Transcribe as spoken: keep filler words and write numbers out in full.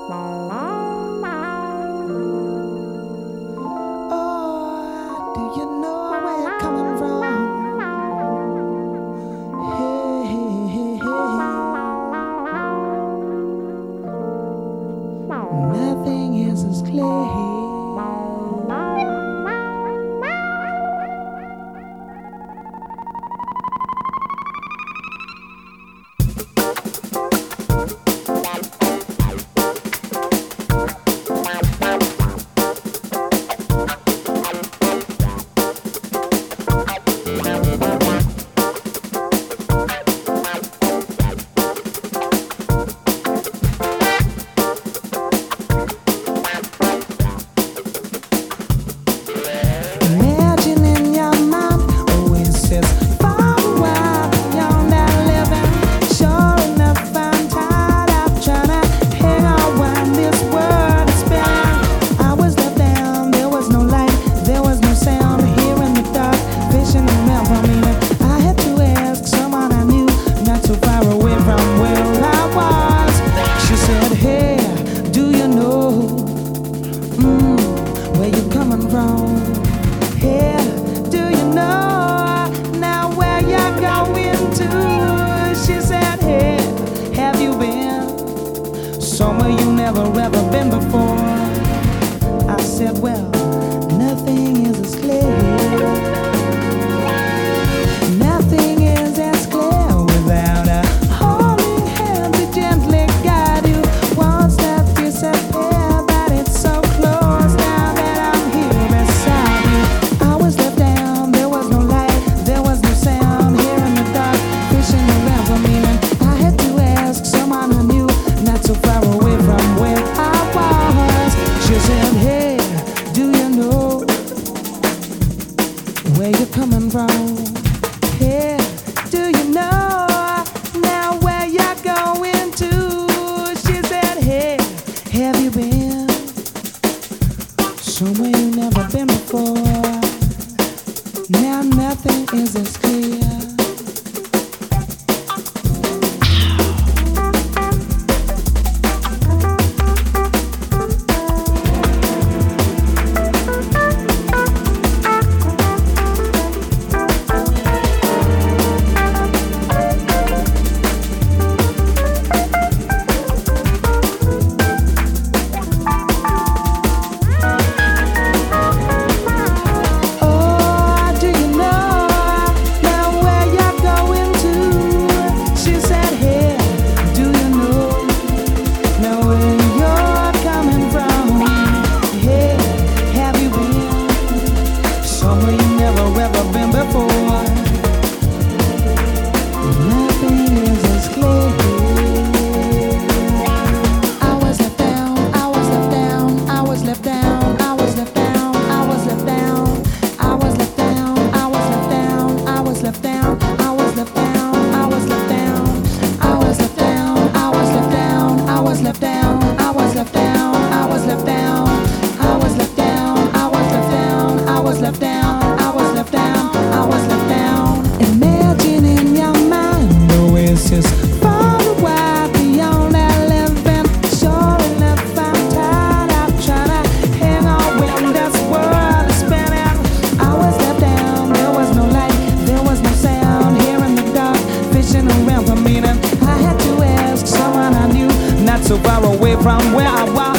Oh, do you know where you're coming from? Hey, hey, hey, hey. Nothing is as clear. Somewhere you never ever been before. I said, well, nothing is as clear. Nothing is as clear without a holding hand to gently guide you. Once that disappear, that it's so close now that I'm here beside you. I was left down, there was no light, there was no sound. Here in the dark, fishing around for meaning. I had to ask someone I knew, not so far away from where I was. She said, hey, do you know where you're coming from? Hey, do you know now where you're going to? She said, hey, have you been somewhere you've never been before? Now nothing is as clear. So far away from where I was.